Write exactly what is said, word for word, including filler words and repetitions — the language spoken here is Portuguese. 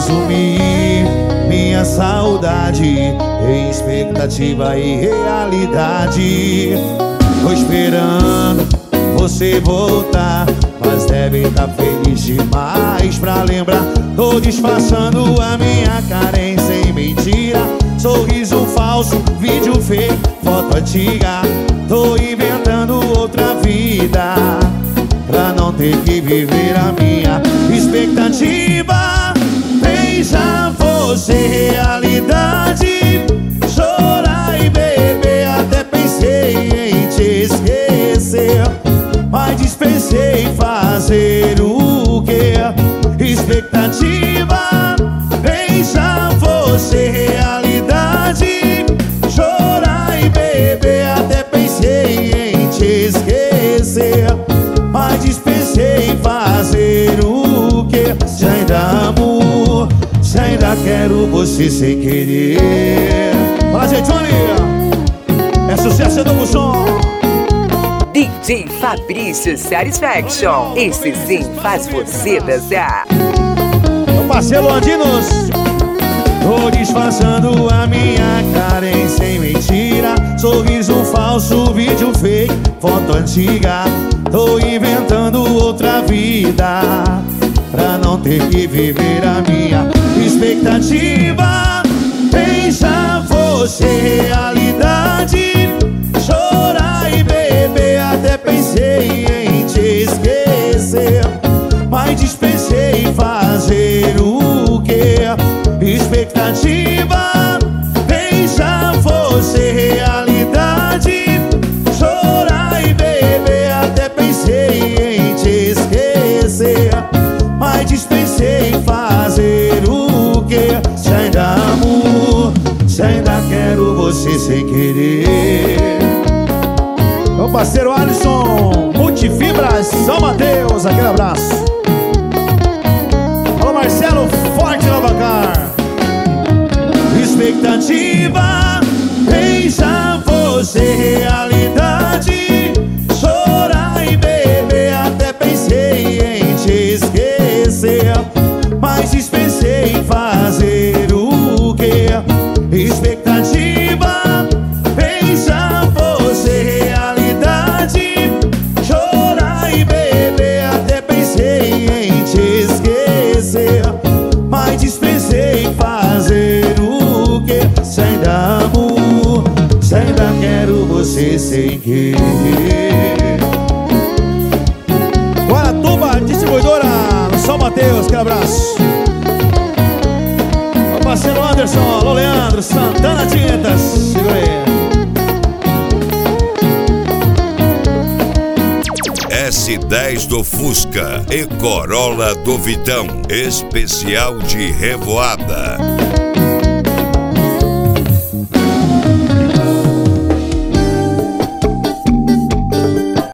resumir minha saudade em expectativa e realidade. Tô esperando você voltar, mas deve estar feliz demais pra lembrar. Tô disfarçando a minha carência em mentira, sorriso falso, vídeo fake, foto antiga. Tô inventando outra vida pra não ter que viver a minha expectativa. Veja você realidade, chorar e beber. Até pensei em te esquecer, mas dispensei fazer o quê? Expectativa. Veja você realidade, chorar e beber. Até pensei em te esquecer, mas dispensei fazer o quê? Se ainda amo, se ainda quero você sem querer. Fala, gente, olha, é sucesso do som. D J Fabrício Satisfaction, esse sim faz você dançar. Meu parceiro Andinos. Tô disfarçando a minha carência em mentira, sorriso falso, vídeo fake, foto antiga. Tô inventando outra vida pra não ter que viver a minha expectativa. Veja você realidade, chorar e beber. Até pensei em te esquecer, mas dispensei fazer o quê? Expectativa. Veja você realidade, chorar e beber. Até pensei em te esquecer, mas dispensei fazer o quê? Se ainda amo, se ainda quero você sem querer. Meu parceiro Alisson, Multifibras, São Mateus, aquele abraço. Alô Marcelo, forte Lavacar. Expectativa. Veja você realidade, chorar e beber. Até pensei em te esquecer, mas dispensei fazer o quê? Expectativa. Veja você realidade, chorar e beber. Até pensei em te esquecer, mas dispensei fazer o quê? Se ainda amo, se ainda quero você sem querer. Guaratuba, distribuidora São Mateus, que abraço. Meu parceiro Anderson, alô Leandro, Santana Tintas, segura aí. S dez do Fusca e Corolla do Vitão, especial de revoada.